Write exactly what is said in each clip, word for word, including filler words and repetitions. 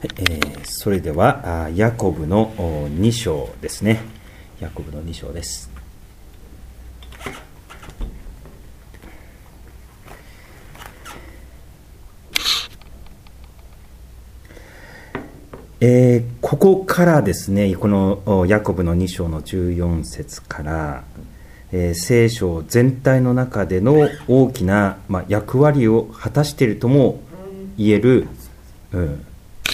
はい、えー、それではヤコブのに章ですね。ヤコブのに章です。えー、ここからですね、このヤコブのに章のじゅうよん節から、えー、聖書全体の中での大きな、まあ、役割を果たしているとも言える、うん、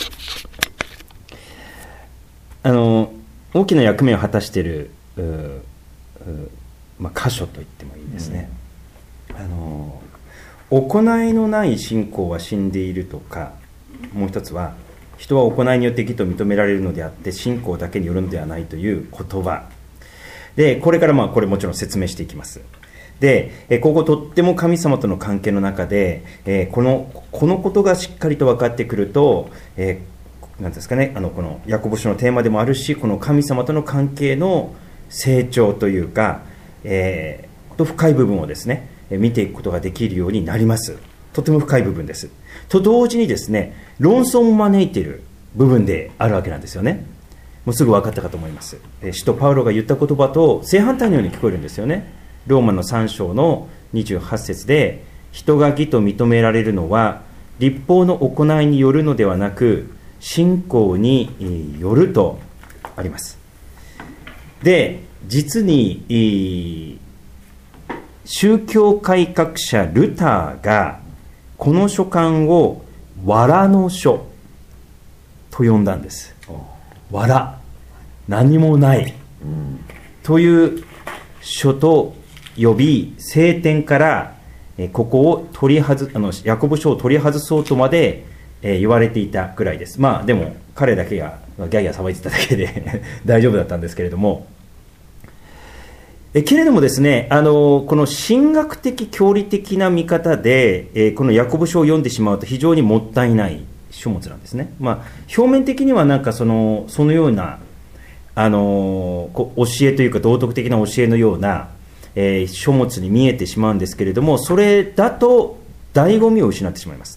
あの大きな役目を果たしている、ううまあ、箇所と言ってもいいですね、うん、あの行いのない信仰は死んでいるとか、もう一つは人は行いによって義と認められるのであって信仰だけによるのではないという言葉で、これからまあこれもちろん説明していきます。でこことっても神様との関係の中で、えー、このこのことがしっかりと分かってくると、えーなんですかね、あのこのヤコブ書のテーマでもあるし、この神様との関係の成長というか、えー、と深い部分をですね見ていくことができるようになります。とても深い部分です。と同時にですね、論争を招いている部分であるわけなんですよね。もうすぐ分かったかと思います。使徒パウロが言った言葉と正反対のように聞こえるんですよね。ローマのさん章のにじゅうはち節で、人が義と認められるのは律法の行いによるのではなく信仰によるとあります。で、実に宗教改革者ルターがこの書簡を藁の書と呼んだんです。藁、何もないという書と呼び、聖典からここを取り外あのヤコブ書を取り外そうとまでえー、言われていたくらいです。まあでも彼だけがギャーギャー騒いでただけで大丈夫だったんですけれども、えけれどもですね、あのこの神学的教理的な見方で、えー、このヤコブ書を読んでしまうと非常にもったいない書物なんですね。まあ表面的にはなんかそのそのようなあのこ教えというか道徳的な教えのような、えー、書物に見えてしまうんですけれども、それだと醍醐味を失ってしまいます。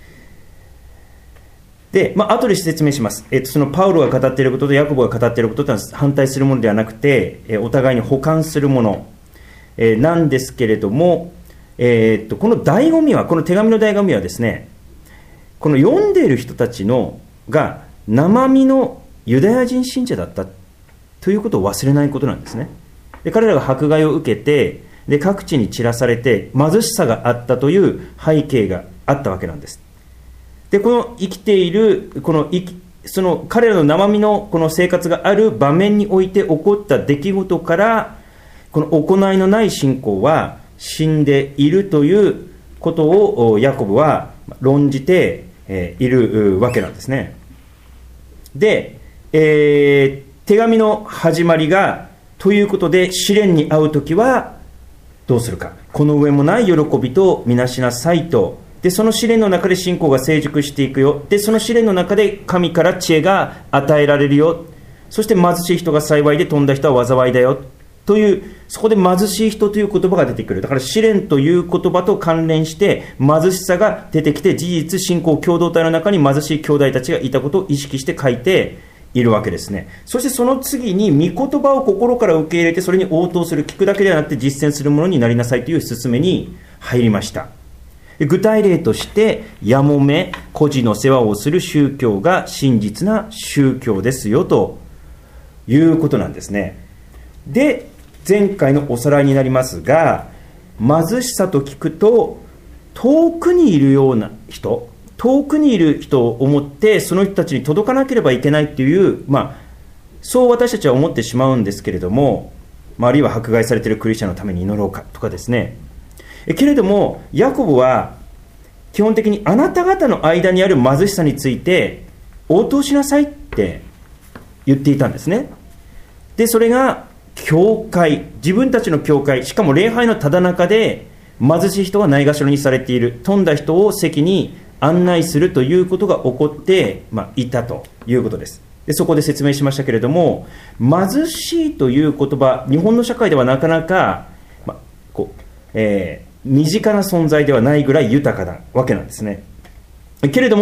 で、まあ後で説明します。えっと、そのパウロが語っていることとヤコブが語っていることとは反対するものではなくて、えお互いに補完するもの、えー、なんですけれども、えー、っとこの醍醐味は、この手紙の醍醐味はですね、この読んでいる人たちのが生身のユダヤ人信者だったということを忘れないことなんですね。で、彼らが迫害を受けて、で各地に散らされて貧しさがあったという背景があったわけなんです。でこの生きているこの生きその彼らの生身のこの生活がある場面において起こった出来事から、この行いのない信仰は死んでいるということをヤコブは論じているわけなんですね。で、えー、手紙の始まりがということで、試練に遭うときはどうするか、この上もない喜びとみなしなさいと。でその試練の中で信仰が成熟していくよ。でその試練の中で神から知恵が与えられるよ。そして貧しい人が幸いで、富んだ人は災いだよという、そこで貧しい人という言葉が出てくる。だから試練という言葉と関連して貧しさが出てきて、事実信仰共同体の中に貧しい兄弟たちがいたことを意識して書いているわけですね。そしてその次に御言葉を心から受け入れて、それに応答する、聞くだけではなくて実践するものになりなさいという勧めに入りました。具体例として、やもめ、孤児の世話をする宗教が真実な宗教ですよということなんですね。で、前回のおさらいになりますが、貧しさと聞くと、遠くにいるような人、遠くにいる人を思って、その人たちに届かなければいけないという、まあ、そう私たちは思ってしまうんですけれども、まあ、あるいは迫害されているクリスチャンのために祈ろうかとかですね。けれどもヤコブは基本的にあなた方の間にある貧しさについて応答しなさいって言っていたんですね。でそれが教会、自分たちの教会、しかも礼拝のただ中で貧しい人がないがしろにされている、富んだ人を席に案内するということが起こって、まあ、いたということです。でそこで説明しましたけれども、貧しいという言葉、日本の社会ではなかなか、まあこうえー身近な存在ではないぐらい豊かなわけなんですね。けれども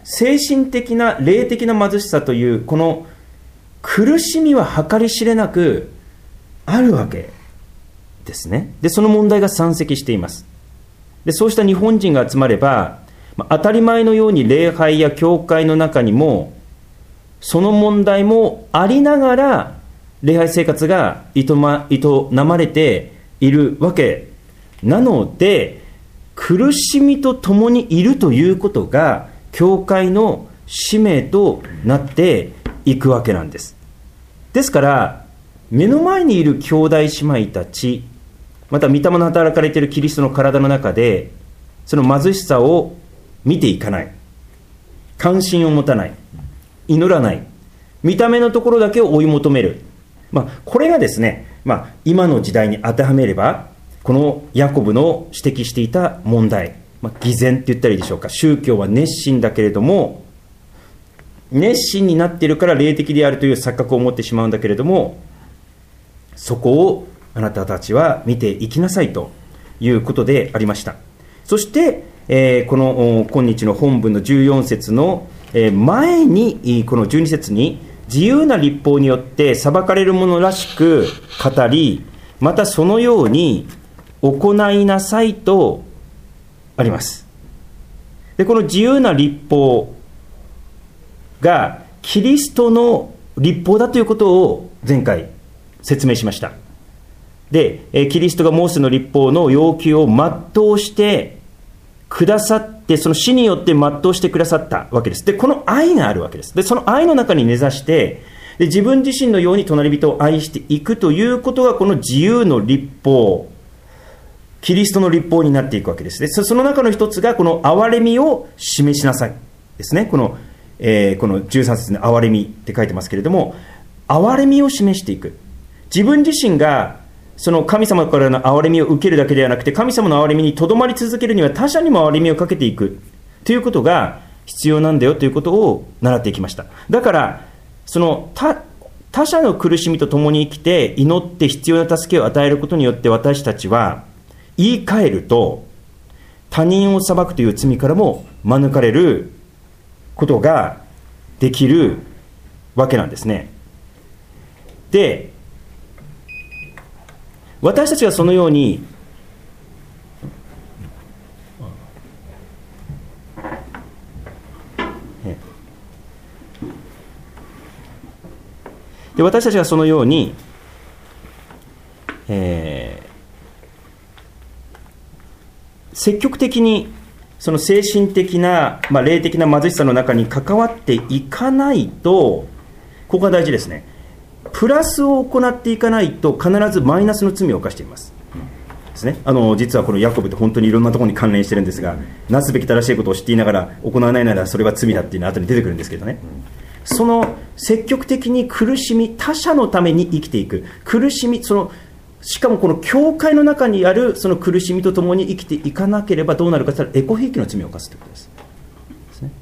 精神的な霊的な貧しさというこの苦しみは計り知れなくあるわけですね。でその問題が山積しています。でそうした日本人が集まれば、まあ、当たり前のように礼拝や教会の中にもその問題もありながら礼拝生活が営ま、営まれているわけなので、苦しみとともにいるということが教会の使命となっていくわけなんです。ですから目の前にいる兄弟姉妹たち、また御霊の働かれているキリストの体の中でその貧しさを見ていかない、関心を持たない、祈らない、見た目のところだけを追い求める、まあ、これがですね、まあ、今の時代に当てはめればこのヤコブの指摘していた問題、まあ、偽善って言ったらいいでしょうか。宗教は熱心だけれども熱心になっているから霊的であるという錯覚を持ってしまうんだけれども、そこをあなたたちは見ていきなさいということでありました。そして、えー、この今日の本文のじゅうよん節の前にこのじゅうに節に自由な律法によって裁かれるものらしく語り、またそのように行いなさいとあります。でこの自由な律法がキリストの律法だということを前回説明しました。でキリストがモーセの律法の要求を全うしてくださって、その死によって全うしてくださったわけです。でこの愛があるわけです。でその愛の中に根ざしてで自分自身のように隣人を愛していくということがこの自由の律法、キリストの律法になっていくわけです。でその中の一つがこの憐れみを示しなさいですね。この、えー、このじゅうさん節の憐れみって書いてますけれども、憐れみを示していく。自分自身がその神様からの憐れみを受けるだけではなくて、神様の憐れみにとどまり続けるには他者にも憐れみをかけていくということが必要なんだよということを習っていきました。だからその 他, 他者の苦しみとともに生きて祈って必要な助けを与えることによって、私たちは言い換えると他人を裁くという罪からも免れることができるわけなんですね。で私たちがそのようにで私たちがそのように、えー、積極的にその精神的な、まあ、霊的な貧しさの中に関わっていかないと、ここが大事ですね。プラスを行っていかないと必ずマイナスの罪を犯しています、うんですね。あの実はこのヤコブって本当にいろんなところに関連してるんですが、なすべき正しいことを知っていながら行わないならそれは罪だっていうのは後に出てくるんですけどね。その積極的に苦しみ、他者のために生きていく苦しみ、そのしかもこの教会の中にあるその苦しみとともに生きていかなければどうなるかというと、エコひいきの罪を犯すということです、ですね。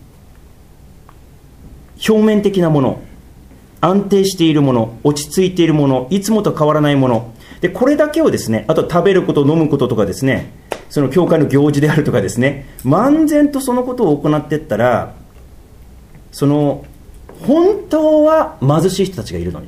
表面的なもの、安定しているもの、落ち着いているもの、いつもと変わらないもので、これだけをですね、あと食べること、飲むこととかですね、その教会の行事であるとかですね、漫然とそのことを行っていったら、その本当は貧しい人たちがいるのに、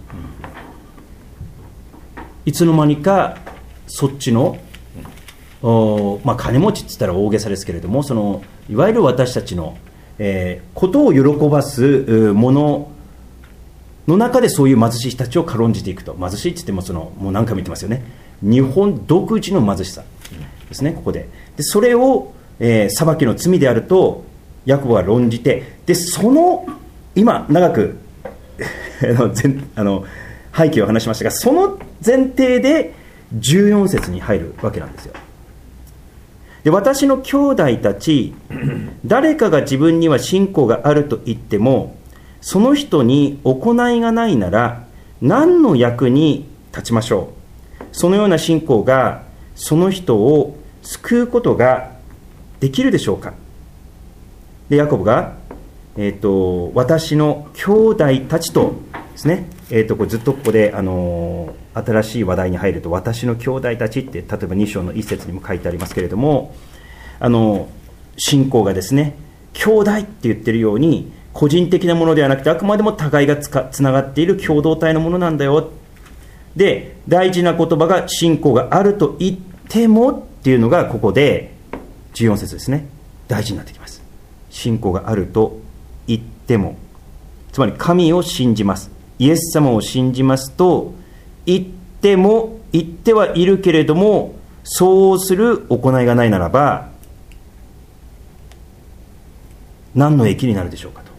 いつの間にかそっちの、まあ、金持ちって言ったら大げさですけれども、そのいわゆる私たちの、えー、ことを喜ばすものの中でそういう貧しい人たちを軽んじていくと。貧しいって言ってもそのもう何回も言ってますよね。日本独自の貧しさですね。ここででそれを、えー、裁きの罪であるとヤコブは論じて、でその今長くあの背景を話しましたが、その前提でじゅうよん節に入るわけなんですよ。で私の兄弟たち、誰かが自分には信仰があると言ってもその人に行いがないなら何の役に立ちましょう。そのような信仰がその人を救うことができるでしょうか。でヤコブが、えー、と私の兄弟たちとですね、えー、とこうずっとここで、あのー、新しい話題に入ると私の兄弟たちって例えばに章の一節にも書いてありますけれども、あの信仰がですね兄弟って言ってるように個人的なものではなくて、あくまでも互いがつかつながっている共同体のものなんだよ。で、大事な言葉が信仰があると言ってもっていうのがここでじゅうよん節ですね。大事になってきます。信仰があると言っても、つまり神を信じます、イエス様を信じますと言っても、言ってはいるけれどもそうする行いがないならば何の益になるでしょうかと。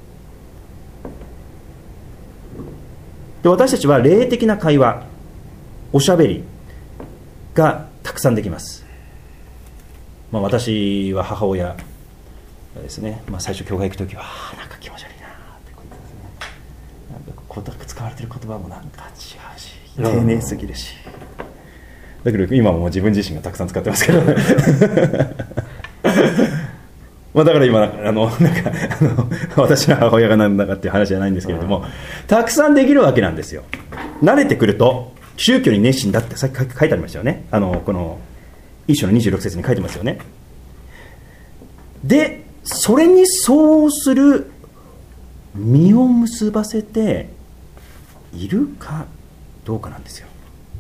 で、私たちは霊的な会話、おしゃべりがたくさんできます。まあ、私は母親がですね、まあ、最初教会行くときはなんか気持ち悪いなってこう言ってですね、なんかこう使われてる言葉もなんか違うし丁寧すぎるし、だけど今ももう自分自身がたくさん使ってますけどまあだから今あのなんかあの私の母親がなんだかっていう話じゃないんですけれども、たくさんできるわけなんですよ。慣れてくると宗教に熱心だってさっき書いてありましたよね。あのこの一章のにじゅうろく節に書いてますよね。で、それにそうする実を結ばせているかどうかなんですよ。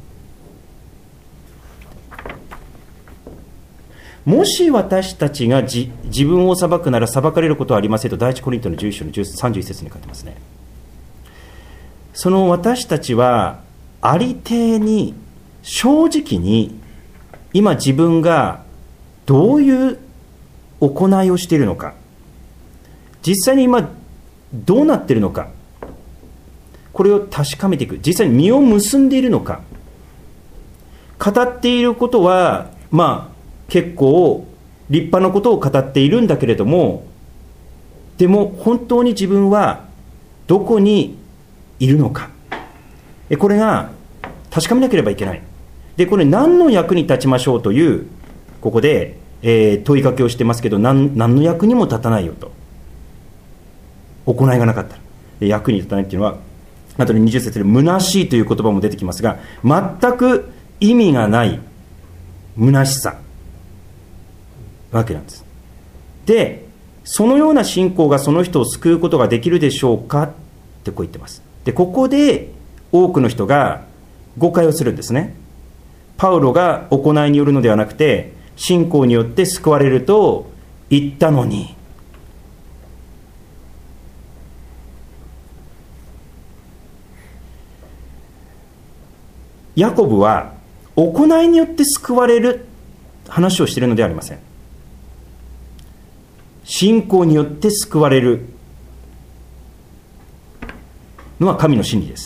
もし私たちがじ自分を裁くなら裁かれることはありませんと第一コリントのじゅういっ章のさんじゅういち節に書いてますね。その私たちはありていに正直に今自分がどういう行いをしているのか、実際に今どうなっているのか、これを確かめていく。実際に実を結んでいるのか。語っていることはまあ結構立派なことを語っているんだけれども、でも本当に自分はどこにいるのか、これが確かめなければいけない。で、これ何の役に立ちましょうというここで、えー、問いかけをしてますけど、 何, 何の役にも立たないよと。行いがなかったらで役に立たないっていうのは、あとににじゅう節で虚しいという言葉も出てきますが、全く意味がない虚しさわけなんです。で、そのような信仰がその人を救うことができるでしょうかってこう言ってます。で、ここで多くの人が誤解をするんですね。パウロが行いによるのではなくて、信仰によって救われると言ったのに、ヤコブは行いによって救われる話をしているのではありません。信仰によって救われるのは神の真理です。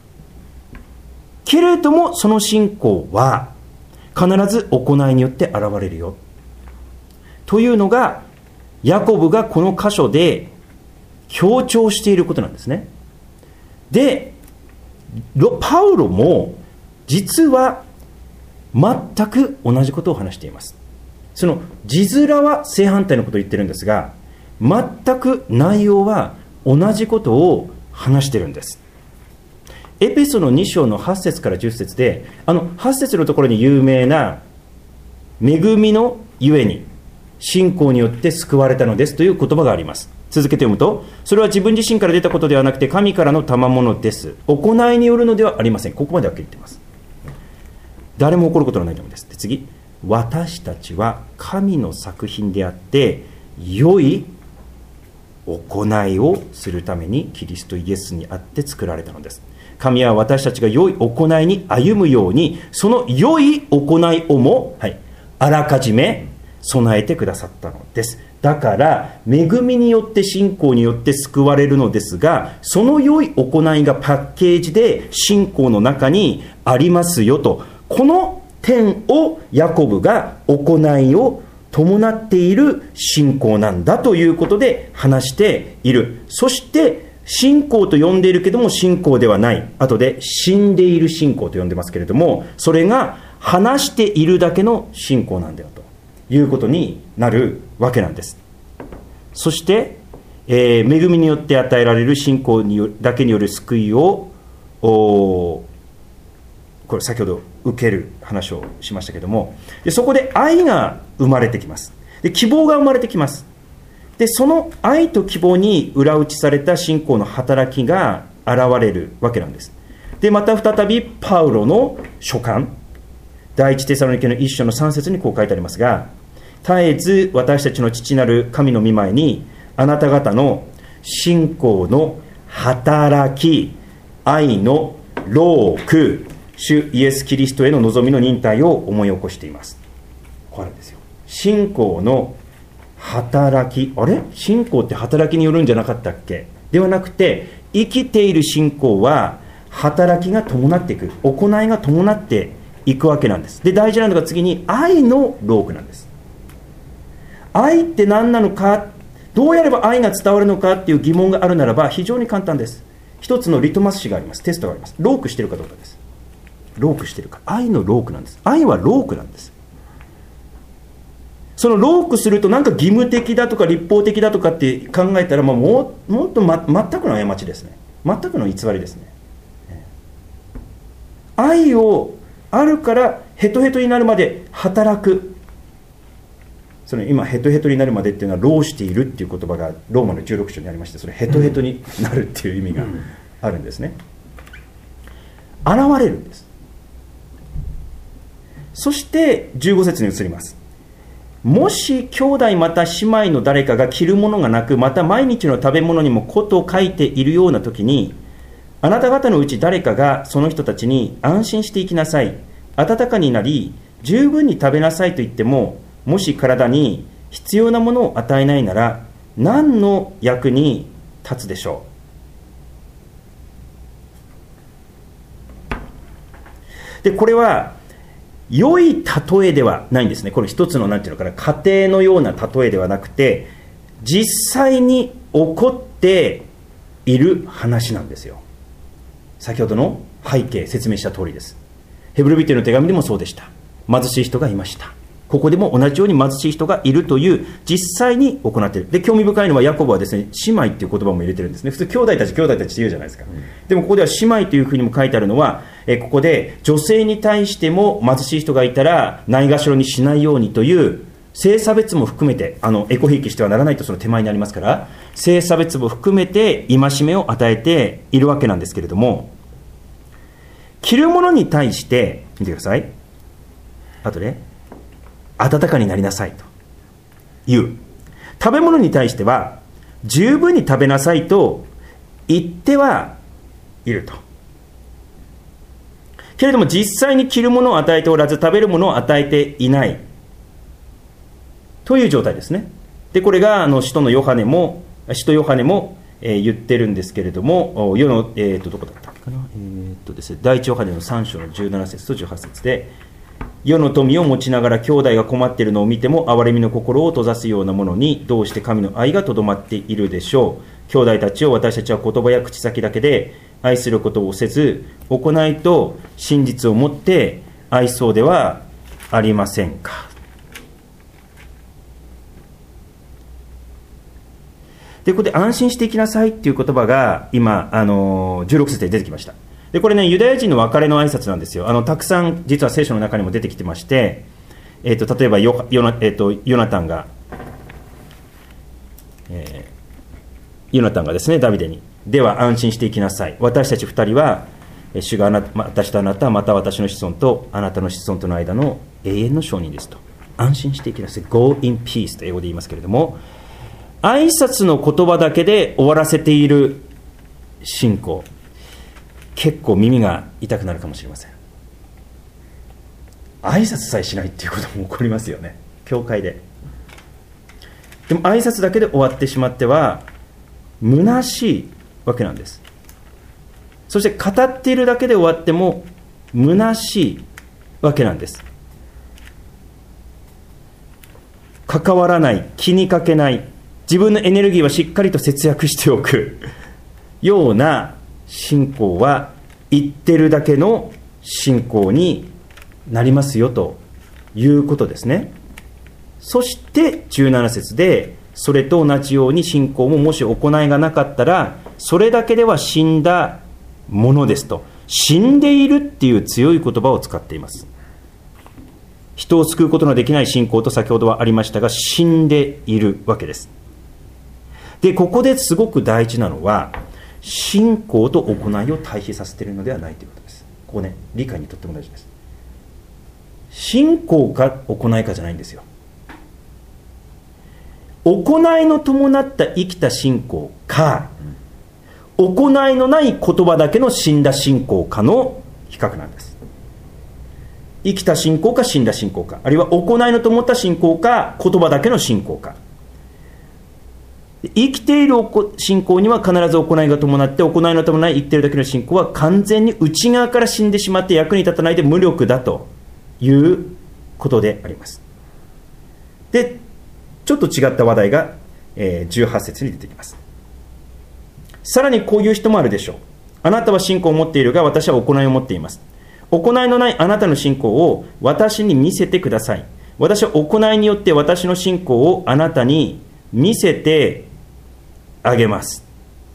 けれどもその信仰は必ず行いによって現れるよというのが、ヤコブがこの箇所で強調していることなんですね。で、パウロも実は全く同じことを話しています。その字面は正反対のことを言ってるんですが、全く内容は同じことを話してるんです。エペソのに章のはち節からじゅっ節で、あのはち節のところに有名な恵みのゆえに信仰によって救われたのですという言葉があります。続けて読むと、それは自分自身から出たことではなくて神からの賜物です。行いによるのではありません。ここまではっきり言っています。誰も起こることのないためです。で、次、私たちは神の作品であって良い行いをするためにキリストイエスにあって作られたのです。神は私たちが良い行いに歩むように、その良い行いをも、はい、あらかじめ備えてくださったのです。だから恵みによって信仰によって救われるのですが、その良い行いがパッケージで信仰の中にありますよと、この点をヤコブが行いを伴っている信仰なんだということで話している。そして信仰と呼んでいるけども信仰ではない、後で死んでいる信仰と呼んでますけれども、それが話しているだけの信仰なんだよということになるわけなんです。そして、えー、恵みによって与えられる信仰によだけによる救いをこれ先ほど受ける話をしましたけども、でそこで愛が生まれてきます。で希望が生まれてきます。 でその愛と希望に裏打ちされた信仰の働きが現れるわけなんです。でまた再びパウロの書簡第一テサロニケの一章のさん節にこう書いてありますが、絶えず私たちの父なる神の御前にあなた方の信仰の働き、愛の労苦、主イエス・キリストへの望みの忍耐を思い起こしています。これですよ。信仰の働き、あれ信仰って働きによるんじゃなかったっけではなくて、生きている信仰は働きが伴っていく、行いが伴っていくわけなんです。で大事なのが次に愛の労苦なんです。愛って何なのか、どうやれば愛が伝わるのかっていう疑問があるならば非常に簡単です。一つのリトマス紙があります。テストがあります。労苦しているかどうかです。労苦しているか。愛の労苦なんです。愛は労苦なんです。その労苦するとなんか義務的だとか立法的だとかって考えたら、もうもうもっと、ま、全くの過ちですね。全くの偽りですね。愛をあるからヘトヘトになるまで働く。その今ヘトヘトになるまでっていうのは労しているっていう言葉がローマのじゅうろく章にありまして、それヘトヘトになるっていう意味があるんですね。現れるんです。そしてじゅうご節に移ります。もし兄弟また姉妹の誰かが着るものがなく、また毎日の食べ物にも子と書いているような時に、あなた方のうち誰かがその人たちに安心していきなさい、温かになり十分に食べなさいと言っても、もし体に必要なものを与えないなら何の役に立つでしょう。でこれは良い例えではないんですね。これ一つのなんていうのかな、家庭のような例えではなくて、実際に起こっている話なんですよ。先ほどの背景説明した通りです。ヘブル人への手紙でもそうでした。貧しい人がいました。ここでも同じように貧しい人がいるという実際に行っている。で興味深いのはヤコブはですね、姉妹っていう言葉も入れてるんですね。普通兄弟たち兄弟たちって言うじゃないですか、うん、でもここでは姉妹というふうにも書いてあるのは、えここで女性に対しても貧しい人がいたらないがしろにしないようにという性差別も含めて、あのエコひいきしてはならないとその手前にありますから、性差別も含めて戒めを与えているわけなんですけれども、着るものに対して見てください。あとね、温かになりなさいという。食べ物に対しては十分に食べなさいと言ってはいると。けれども実際に着るものを与えておらず、食べるものを与えていないという状態ですね。でこれがあの使徒のヨハネも使徒ヨハネも、えー、言ってるんですけれども、世の、えー、とどこだったかな、えーとですね、第一ヨハネのさん章のじゅうなな節とじゅうはち節で、世の富を持ちながら兄弟が困っているのを見ても憐れみの心を閉ざすようなものにどうして神の愛がとどまっているでしょう。兄弟たちを私たちは言葉や口先だけで愛することをせず、行いと真実をもって愛そうではありませんか。でここで安心していきなさいっていう言葉が今あのじゅうろく節で出てきました。でこれね、ユダヤ人の別れの挨拶なんですよ。あのたくさん実は聖書の中にも出てきてまして、えー、と例えばヨ、ヨナ、えー、とヨナタンが、えー、ヨナタンがですね、ダビデに、では安心していきなさい、私たち二人は主があな私とあなた、また私の子孫とあなたの子孫との間の永遠の証人ですと。安心していきなさい、 Go in peace と英語で言いますけれども、挨拶の言葉だけで終わらせている信仰、結構耳が痛くなるかもしれません。挨拶さえしないっていうことも起こりますよね、教会で。でも挨拶だけで終わってしまっては虚しいわけなんです。そして語っているだけで終わっても虚しいわけなんです。関わらない、気にかけない、自分のエネルギーはしっかりと節約しておくような信仰は言ってるだけの信仰になりますよということですね。そしてじゅうなな節で、それと同じように信仰ももし行いがなかったらそれだけでは死んだものですと、死んでいるっていう強い言葉を使っています。人を救うことのできない信仰と先ほどはありましたが、死んでいるわけです。 でここですごく大事なのは、信仰と行いを対比させているのではないということです。ここね、理解にとっても大事です。信仰か行いかじゃないんですよ。行いの伴った生きた信仰か、行いのない言葉だけの死んだ信仰かの比較なんです。生きた信仰か死んだ信仰か、あるいは行いの伴った信仰か、言葉だけの信仰か。生きている信仰には必ず行いが伴って、行いの伴い生きているだけの信仰は完全に内側から死んでしまって役に立たないで無力だということであります。で、ちょっと違った話題が、えー、じゅうはち節に出てきます。さらにこういう人もあるでしょう。あなたは信仰を持っているが、私は行いを持っています。行いのないあなたの信仰を私に見せてください。私は行いによって私の信仰をあなたに見せてあげます。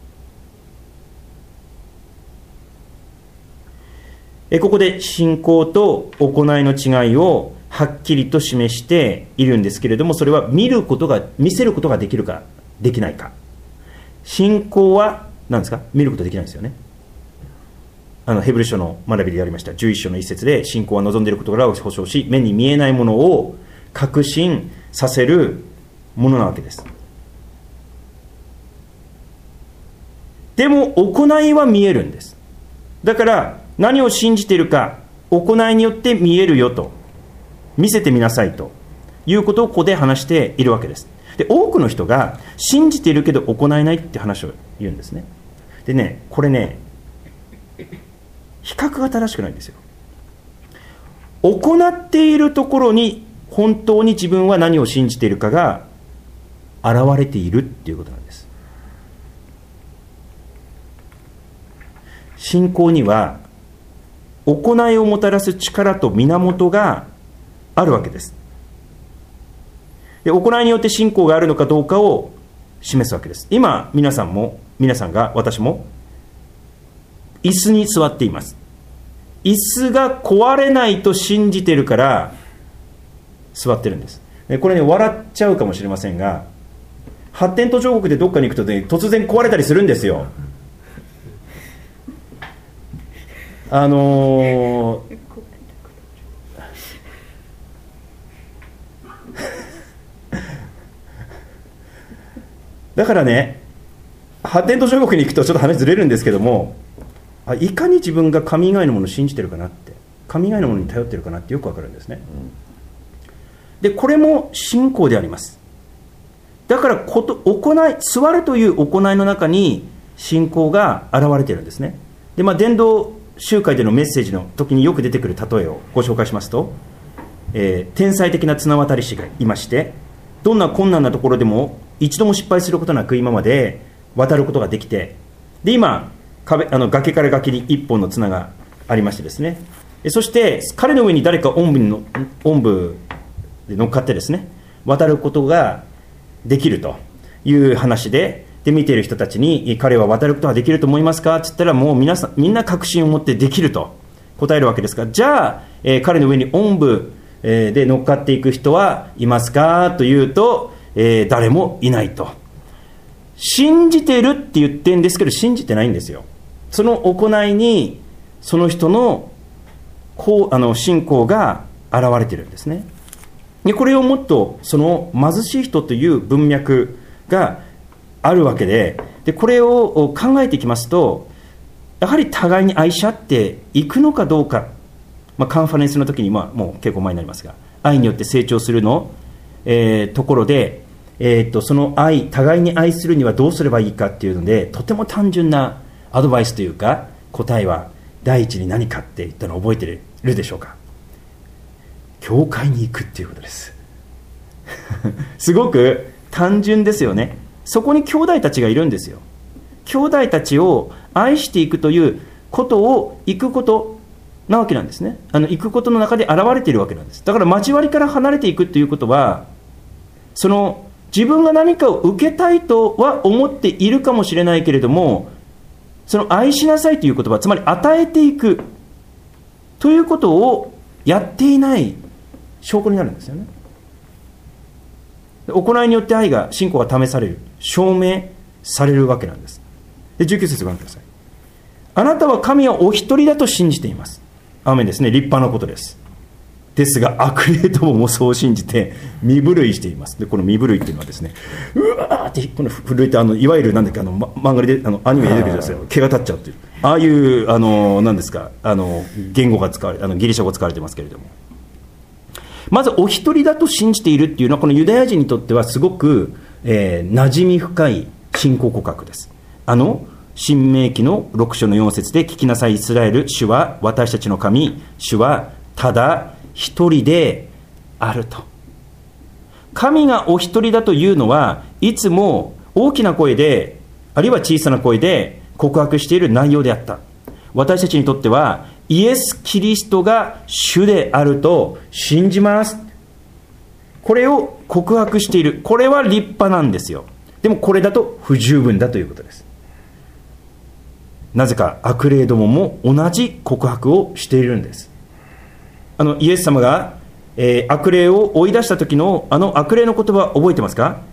えここで信仰と行いの違いをはっきりと示しているんですけれども、それは見ることが、見せることができるかできないか。信仰は何ですか？見ることできないんですよね。あのヘブル書の学びでやりましたじゅういっ章の一節で、信仰は望んでいることからを保証し、目に見えないものを確信させるものなわけです。でも行いは見えるんです。だから何を信じているか、行いによって見えるよと、見せてみなさいということをここで話しているわけです。で、多くの人が信じているけど行えないって話を言うんですね。でね、これね、比較が正しくないんですよ。行っているところに本当に自分は何を信じているかが現れているっていうことなんです。信仰には行いをもたらす力と源があるわけです。で、行いによって信仰があるのかどうかを示すわけです。今皆さんも皆さんが私も椅子に座っています。椅子が壊れないと信じているから座ってるんです。これね、笑っちゃうかもしれませんが、発展途上国でどっかに行くとね、突然壊れたりするんですよ。あのー、だからね、発展途上国に行くとちょっと話ずれるんですけども、あいかに自分が神以外のものを信じてるかなって、神以外のものに頼ってるかなってよくわかるんですね。で、これも信仰であります。だからこと、行い、座るという行いの中に信仰が現れているんですね。で、まあ、伝道集会でのメッセージの時によく出てくる例えをご紹介しますと、えー、天才的な綱渡り師がいまして、どんな困難なところでも一度も失敗することなく今まで渡ることができて、で今壁あの崖から崖に一本の綱がありましてですね、そして彼の上に誰かおんぶにのおんぶで乗っかってですね、渡ることができるという話で、で見ている人たちに、彼は渡ることができると思いますかって言ったら、もう皆さんみんな確信を持ってできると答えるわけですが、じゃあ、えー、彼の上におんぶ、えー、で乗っかっていく人はいますかというと、えー、誰もいないと。信じてるって言ってるんですけど、信じてないんですよ。その行いにその人のこうあの信仰が現れているんですね。でこれをもっとその貧しい人という文脈があるわけで、でこれを考えていきますと、やはり互いに愛し合っていくのかどうか、まあ、カンファレンスの時に、まあ、もう結構前になりますが、愛によって成長するの、えー、ところで、えー、とその愛、互いに愛するにはどうすればいいかっていうので、とても単純なアドバイスというか答えは、第一に何かって言ったのを覚えてるでしょうか。教会に行くっていうことですすごく単純ですよね。そこに兄弟たちがいるんですよ。兄弟たちを愛していくということを行くことなわけなんですね。あの行くことの中で現れているわけなんです。だから交わりから離れていくということは、その自分が何かを受けたいとは思っているかもしれないけれども、その愛しなさいという言葉、つまり与えていくということをやっていない証拠になるんですよね。行いによって愛が、信仰が試される証明されるわけなんです。でじゅうきゅう節ご覧ください。あなたは神はお一人だと信じています。アーメンですね。立派なことです。ですが悪霊どももそう信じて身震いしています。でこの身震いっていうのはですね、うわーってこの震いて、あのいわゆるなんだっけ、あの、ま、漫画であのアニメで出てくるんですよ。毛が立っちゃうっていう、ああいうあの何ですか、あの言語が使われ、あのギリシャ語が使われてますけれども、まずお一人だと信じているっていうのはこのユダヤ人にとってはすごく、えー、馴染み深い信仰告白です。あの新明記のろく章のよん節で、聞きなさいイスラエル、主は私たちの神、主はただ一人であると。神がお一人だというのはいつも大きな声で、あるいは小さな声で告白している内容であった。私たちにとってはイエス・キリストが主であると信じます、これを告白している。これは立派なんですよ。でもこれだと不十分だということです。なぜか悪霊どもも同じ告白をしているんです。あのイエス様が、えー、悪霊を追い出した時のあの悪霊の言葉覚えてますか？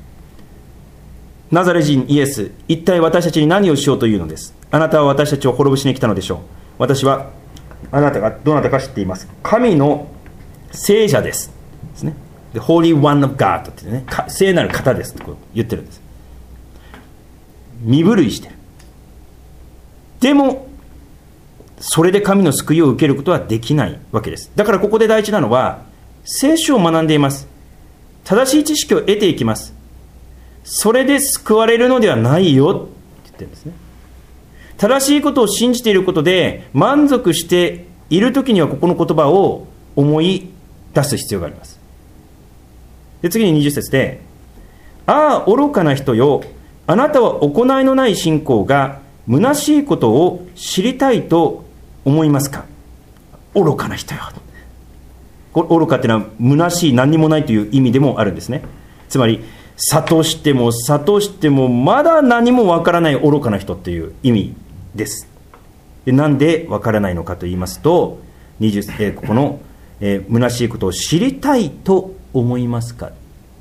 ナザレ人イエス、一体私たちに何をしようというのです。あなたは私たちを滅ぼしに来たのでしょう。私はあなたがどなたか知っています。神の聖者ですですね。The Holy One of God ってね、聖なる方ですと言ってるんです。身震いしてる。でもそれで神の救いを受けることはできないわけです。だからここで大事なのは、聖書を学んでいます。正しい知識を得ていきます。それで救われるのではないよって言ってるんですね。正しいことを信じていることで満足しているときには、ここの言葉を思い出す必要があります。で次ににじゅう節で、ああ愚かな人よ、あなたは行いのない信仰が虚しいことを知りたいと思いますか。愚かな人よ。愚かっていうのは虚しい、何にもないという意味でもあるんですね。つまり諭しても諭してもまだ何もわからない愚かな人っていう意味です。でなんでわからないのかと言いますと、にじゅう、えー、ここの、えー、虚しいことを知りたいと思いますか。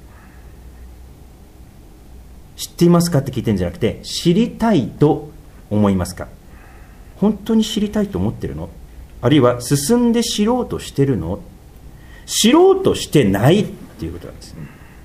知っていますかって聞いてるんじゃなくて、知りたいと思いますか。本当に知りたいと思ってるの？あるいは進んで知ろうとしてるの？知ろうとしてないっていうことなんです。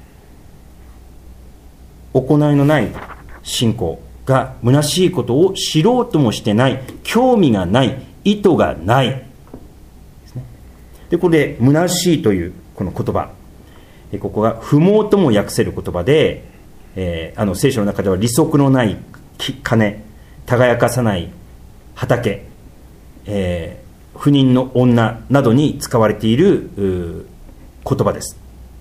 行いのない信仰が虚しいことを知ろうともしてない、興味がない、意図がないですね。でこれで虚しいというこの言葉、ここが不毛とも訳せる言葉で、えー、あの聖書の中では利息のない金、輝かさない畑、えー、不妊の女などに使われている言葉です。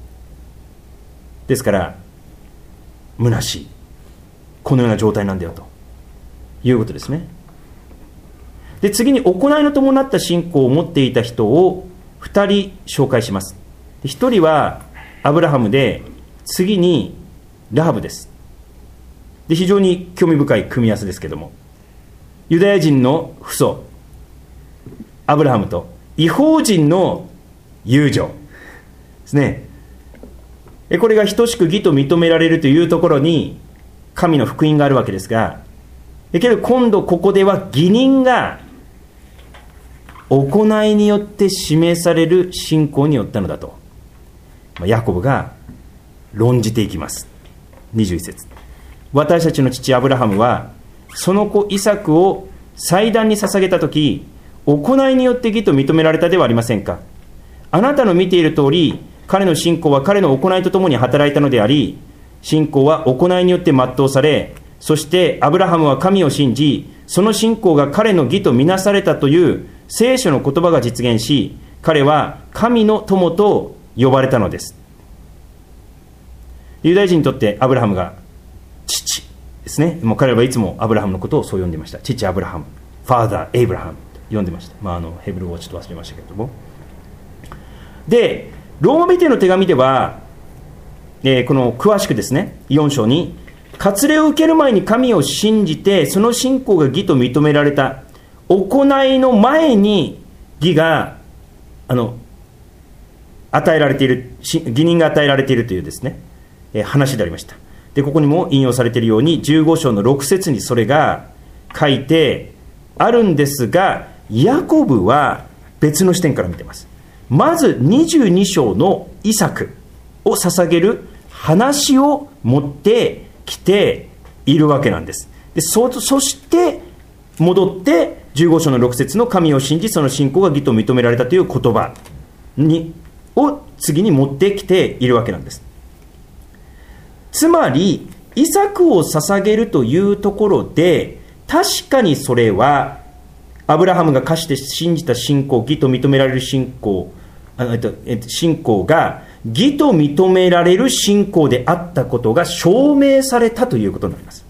ですから虚しい、このような状態なんだよということですね。で次に行いの伴った信仰を持っていた人をふたり紹介します。ひとりはアブラハムで、次にラハブです。で非常に興味深い組み合わせですけども、ユダヤ人の父祖アブラハムと異邦人の友情ですね。これが等しく義と認められるというところに神の福音があるわけですが、けど今度ここでは義人が行いによって示される信仰によったのだとヤコブが論じていきます。にじゅういち節、私たちの父アブラハムはその子イサクを祭壇に捧げたとき、行いによって義と認められたではありませんか。あなたの見ている通り、彼の信仰は彼の行いとともに働いたのであり、信仰は行いによって全うされ、そしてアブラハムは神を信じ、その信仰が彼の義とみなされたという聖書の言葉が実現し、彼は神の友と呼ばれたのです。ユダヤ人にとってアブラハムが父ですね。もう彼らはいつもアブラハムのことをそう呼んでいました。父アブラハム、ファーザーエイブラハムと呼んでました。まあ、あのヘブル語をちょっと忘れましたけれども。でローマ人への手紙では、えー、この詳しくですね、よん章に割礼を受ける前に神を信じてその信仰が義と認められた、行いの前に義があの与えられている、義人が与えられているというですね、えー、話でありました。ででここにも引用されているようにじゅうご章のろく節にそれが書いてあるんですが、ヤコブは別の視点から見ています。まずにじゅうに章のイサクを捧げる話を持ってきているわけなんです。で そ, そして戻ってじゅうご章のろく節の神を信じその信仰が義と認められたという言葉にを次に持ってきているわけなんです。つまりイサクを捧げるというところで、確かにそれはアブラハムが課して信じた信仰、義と認められる信仰、えっと、信仰が義と認められる信仰であったことが証明されたということになります。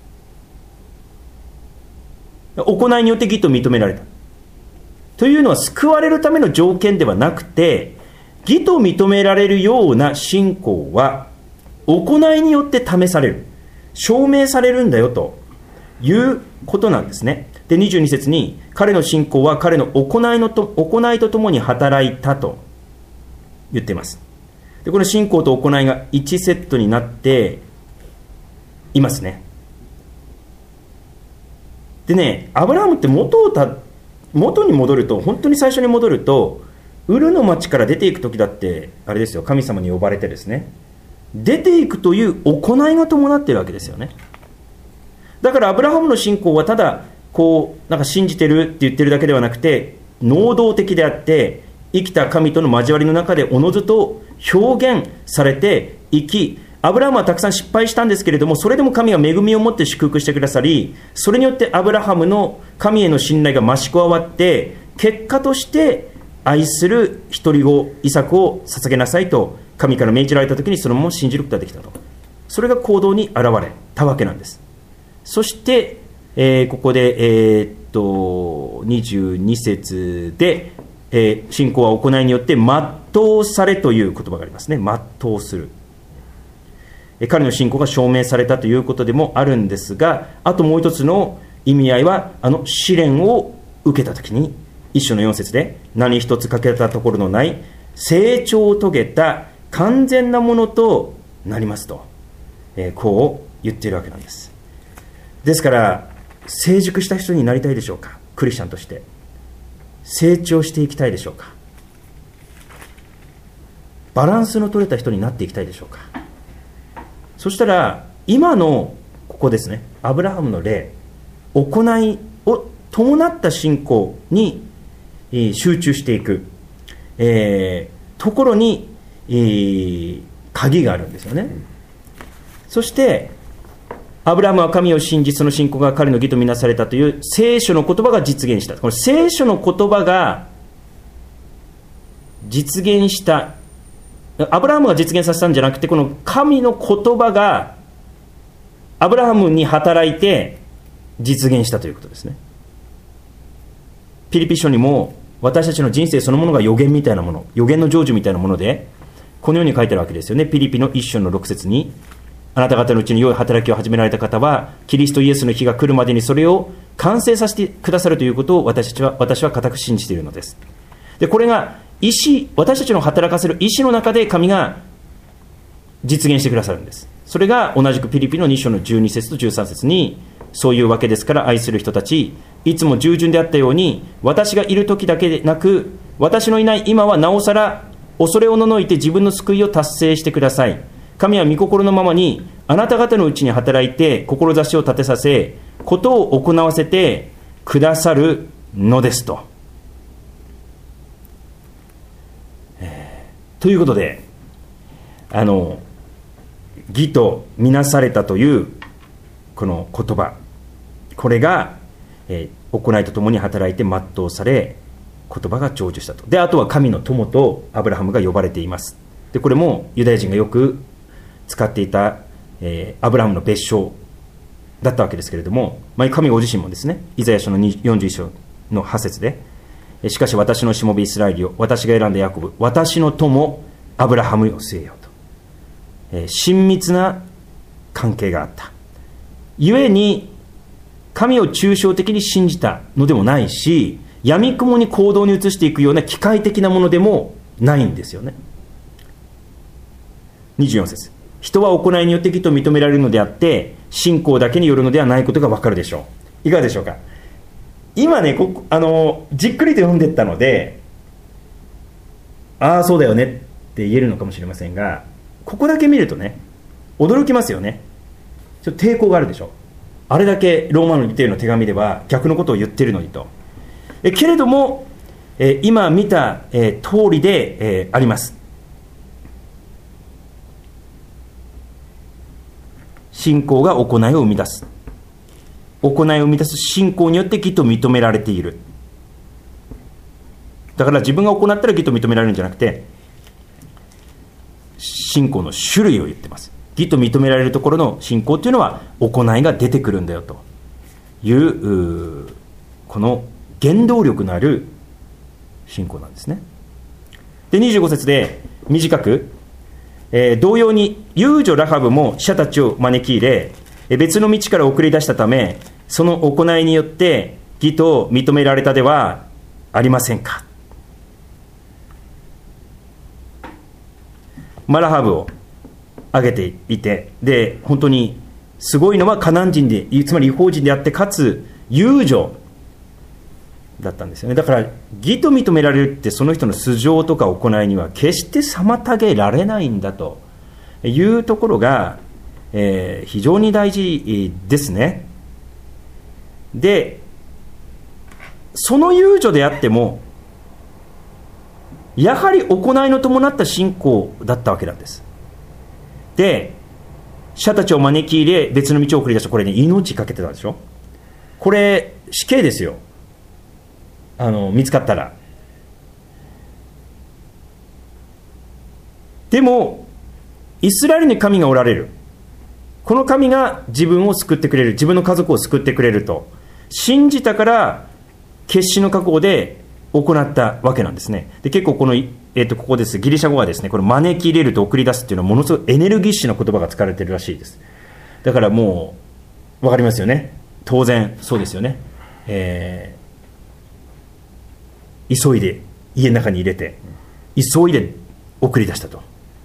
行いによって義と認められたというのは救われるための条件ではなくて、義と認められるような信仰は行いによって試される、証明されるんだよということなんですね。でにじゅうに節に彼の信仰は彼の行いのと行いとともに働いたと言っています。でこの信仰と行いがいちセットになっていますね。でね、アブラハムって元をた元に戻ると、本当に最初に戻ると、ウルの町から出ていくときだってあれですよ、神様に呼ばれてですね、出ていくという行いが伴っているわけですよね。だからアブラハムの信仰はただこうなんか信じてるって言ってるだけではなくて、能動的であって生きた神との交わりの中でおのずと表現されていき、アブラハムはたくさん失敗したんですけれども、それでも神は恵みを持って祝福してくださり、それによってアブラハムの神への信頼が増し加わって、結果として愛する一人子イサクを捧げなさいと神から命じられたときに、そのまま信じることができたと。それが行動に現れたわけなんです。そして、えー、ここで、えー、っとにじゅうに節で、えー、信仰は行いによって全うされという言葉がありますね。全うする。彼の信仰が証明されたということでもあるんですが、あともう一つの意味合いは、あの試練を受けたときに、一章のよん節で何一つ欠けたところのない成長を遂げた完全なものとなりますと、えー、こう言っているわけなんです。ですから成熟した人になりたいでしょうか。クリスチャンとして成長していきたいでしょうか。バランスの取れた人になっていきたいでしょうか。そしたら今のここですね、アブラハムの例、行いを伴った信仰に集中していく、えー、ところに、えー、鍵があるんですよね。そしてアブラハムは神を信じその信仰が彼の義とみなされたという聖書の言葉が実現した。この聖書の言葉が実現した、アブラハムが実現させたんじゃなくて、この神の言葉がアブラハムに働いて実現したということですね。ピリピ書にも私たちの人生そのものが予言みたいなもの、予言の成就みたいなもので、このように書いてあるわけですよね。ピリピの一章の六節に、あなた方のうちに良い働きを始められた方はキリストイエスの日が来るまでにそれを完成させてくださるということを私たちは私は固く信じているのです。でこれが意志、私たちの働かせる意志の中で神が実現してくださるんです。それが同じくピリピのに章のじゅうに節とじゅうさん節に、そういうわけですから愛する人たち、いつも従順であったように私がいる時だけでなく私のいない今はなおさら恐れおののいて自分の救いを達成してください。神は御心のままにあなた方のうちに働いて志を立てさせことを行わせてくださるのですと、えー、ということで、あの義とみなされたというこの言葉、これが、えー、行いとともに働いて全うされ言葉が成就したと。であとは神の友とアブラハムが呼ばれています。でこれもユダヤ人がよく使っていた、えー、アブラハムの別称だったわけですけれども、まあ、神ご自身もですね、イザヤ書のよんじゅういっ章のは節で、しかし私のしもべイスラエルよ、私が選んだヤコブ、私の友アブラハムよ据えよと、えー、親密な関係があった。故に神を抽象的に信じたのでもないし、闇雲に行動に移していくような機械的なものでもないんですよね。にじゅうよん節、 人は行いによって義と認められるのであって信仰だけによるのではないことが分かるでしょう。いかがでしょうか。今ねここあのじっくりと読んでいったので、ああそうだよねって言えるのかもしれませんが、ここだけ見るとね驚きますよね。ちょっと抵抗があるでしょ。あれだけローマのギテへの手紙では逆のことを言ってるのにと。えけれども、え今見た、えー、通りで、えー、あります。信仰が行いを生み出す。行いを生み出す信仰によって義と認められている。だから自分が行ったら義と認められるんじゃなくて、信仰の種類を言ってます。義と認められるところの信仰というのは行いが出てくるんだよという、うこの原動力のある信仰なんですね。でにじゅうご節で短く、えー、同様に遊女ラハブも使者たちを招き入れ、別の道から送り出したため、その行いによって義と認められたではありませんか。マラハブを挙げていて、で本当にすごいのはカナン人で、つまり異邦人であってかつ遊女だったんですよね。だから義と認められるってその人の素性とか行いには決して妨げられないんだというところが、えー、非常に大事ですね。でその遊女であってもやはり行いの伴った信仰だったわけなんです。で使者たちを招き入れ別の道を送り出した。これね命かけてたでしょ。これ死刑ですよ、あの見つかったら。でもイスラエルに神がおられる、この神が自分を救ってくれる、自分の家族を救ってくれると信じたから決死の覚悟で行ったわけなんですね。で結構この、えー、とここです、ギリシャ語はですね、これ招き入れると送り出すっていうのはものすごいエネルギッシュな言葉が使われているらしいです。だからもう分かりますよね。当然そうですよね、えー、急いで家の中に入れて急いで送り出したと。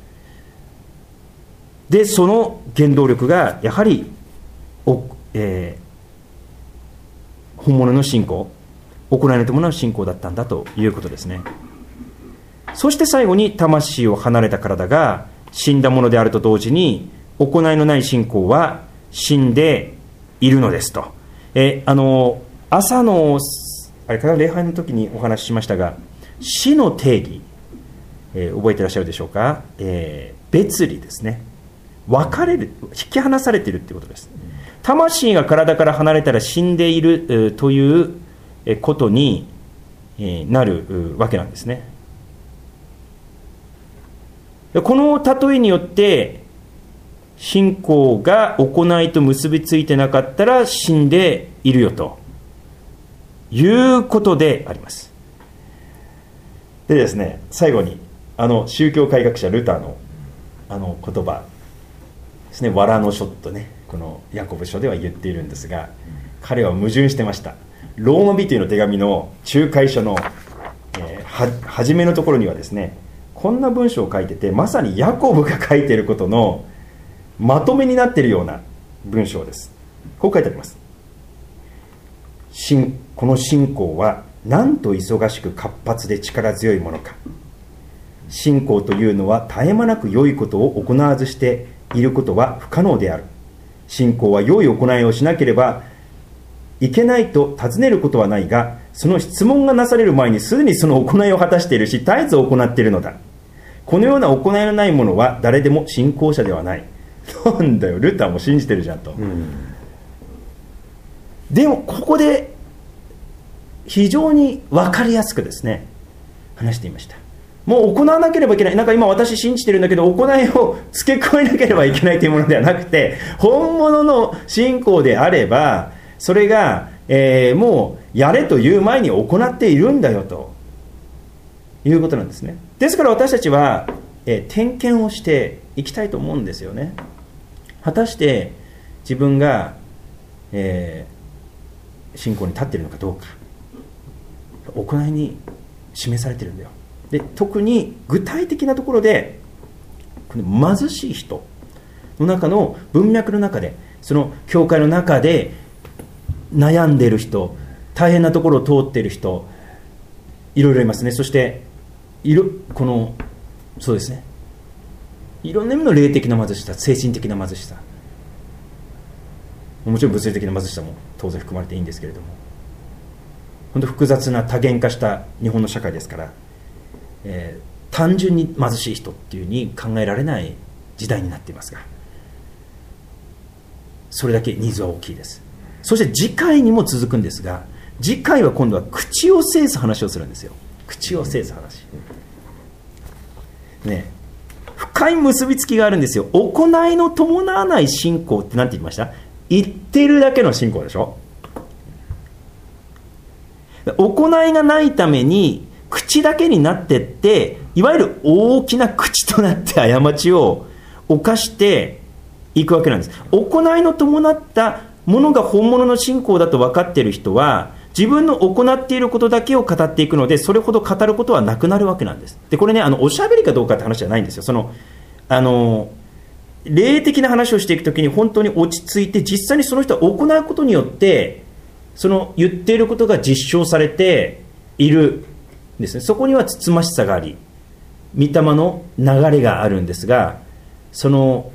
でその原動力がやはりお、えー、本物の信仰、行いに伴う信仰だったんだということですね。そして最後に魂を離れた体が死んだものであると同時に行いのない信仰は死んでいるのですと。えあの朝のあれから礼拝の時にお話ししましたが、死の定義、えー、覚えていらっしゃるでしょうか。えー、別離ですね。分かれる、引き離されているということです。魂が体から離れたら死んでいる、えー、ということになるわけなんですね。この例えによって信仰が行いと結びついてなかったら死んでいるよということであります。でですね、最後にあの宗教改革者ルターのあの言葉ですね、藁の書とね、このヤコブ書では言っているんですが、彼は矛盾してました。ローマ人への手紙の仲介書の、えー、は初めのところにはですね、こんな文章を書いてて、まさにヤコブが書いていることのまとめになっているような文章です。こう書いてあります。この信仰はなんと忙しく活発で力強いものか。信仰というのは絶え間なく良いことを行わずしていることは不可能である。信仰は良い行いをしなければいけないと尋ねることはないが、その質問がなされる前にすでにその行いを果たしているし、絶えず行っているのだ。このような行いのない者は誰でも信仰者ではない。なんだよ、ルターも信じてるじゃんと、うん、でもここで非常に分かりやすくですね話していました。もう行わなければいけない、なんか今私信じてるんだけど行いを付け加えなければいけないというものではなくて、本物の信仰であればそれが、えー、もうやれという前に行っているんだよということなんですね。ですから私たちは、えー、点検をしていきたいと思うんですよね。果たして自分が、えー、信仰に立っているのかどうか、行いに示されているんだよ。で特に具体的なところで、この貧しい人、 の中の文脈の中で、その教会の中で悩んでいる人、大変なところを通っている人、いろいろいますね。そしていろこのそうですね、いろんな意味の霊的な貧しさ、精神的な貧しさ、もちろん物理的な貧しさも当然含まれていいんですけれども、本当複雑な多元化した日本の社会ですから、えー、単純に貧しい人っていうふうに考えられない時代になっていますが、それだけニーズは大きいです。そして次回にも続くんですが、次回は今度は口を制す話をするんですよ。口を制す話ね、深い結びつきがあるんですよ。行いの伴わない信仰って何て言いました？言ってるだけの信仰でしょ。行いがないために口だけになってって、いわゆる大きな口となって過ちを犯していくわけなんです。行いの伴ったものが本物の信仰だと分かっている人は、自分の行っていることだけを語っていくので、それほど語ることはなくなるわけなんです。でこれね、あのおしゃべりかどうかって話じゃないんですよ。そのあの霊的な話をしていくときに本当に落ち着いて、実際にその人は行うことによってその言っていることが実証されているんですね。そこにはつつましさがあり、御霊の流れがあるんですが、その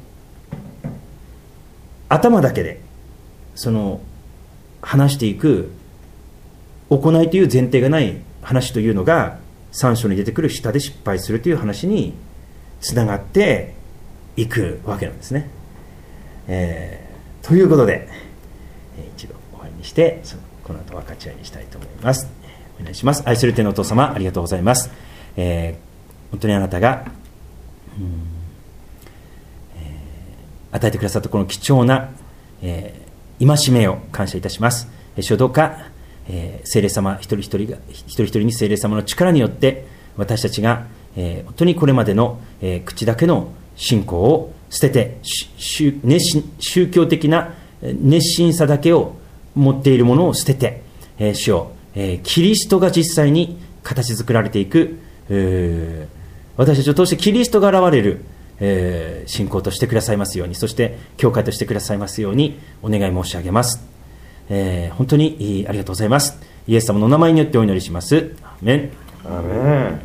頭だけでその話していく行いという前提がない話というのが、さん章に出てくる舌で失敗するという話につながっていくわけなんですね。えー、ということで、一度お会いにしてそのこの後分かち合いにしたいと思います。お願いします。愛する天のお父様、ありがとうございます。えー、本当にあなたが、うんえー、与えてくださったこの貴重な、えー、戒めを感謝いたします。主よどうか、えー、聖霊様一人一人が一人一人に聖霊様の力によって、私たちが、えー、本当にこれまでの、えー、口だけの信仰を捨てて、熱心宗教的な熱心さだけを持っているものを捨てて、えー、主よ、えー、キリストが実際に形作られていく、えー、私たちを通してキリストが現れる、えー、信仰としてくださいますように、そして教会としてくださいますようにお願い申し上げます。えー、本当にありがとうございます。イエス様のお名前によってお祈りします。アーメン。 アーメン。